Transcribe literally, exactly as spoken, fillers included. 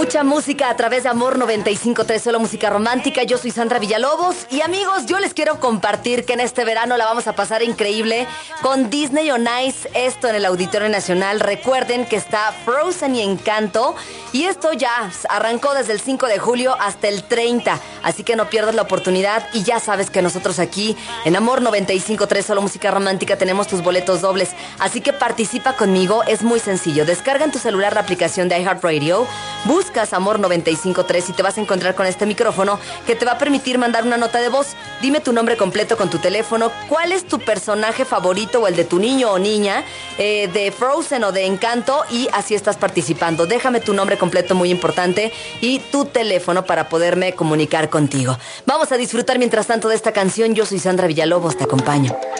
Mucha música a través de Amor noventa y cinco punto tres, solo música romántica. Yo soy Sandra Villalobos y amigos, yo les quiero compartir que en este verano la vamos a pasar increíble con Disney on Ice, esto en el Auditorio Nacional. Recuerden que está Frozen y Encanto y esto ya arrancó desde el cinco de julio hasta el treinta, así que no pierdas la oportunidad y ya sabes que nosotros aquí en Amor noventa y cinco punto tres, solo música romántica, tenemos tus boletos dobles, así que participa conmigo. Es muy sencillo, descarga en tu celular la aplicación de iHeartRadio, buscas Amor noventa y cinco punto tres y te vas a encontrar con este micrófono que te va a permitir mandar una nota de voz. Dime tu nombre completo con tu teléfono, cuál es tu personaje favorito o el de tu niño o niña eh, de Frozen o de Encanto, y así estás participando. Déjame tu nombre completo, muy importante, y tu teléfono para poderme comunicar contigo. Vamos a disfrutar mientras tanto de esta canción. Yo soy Sandra Villalobos, te acompaño.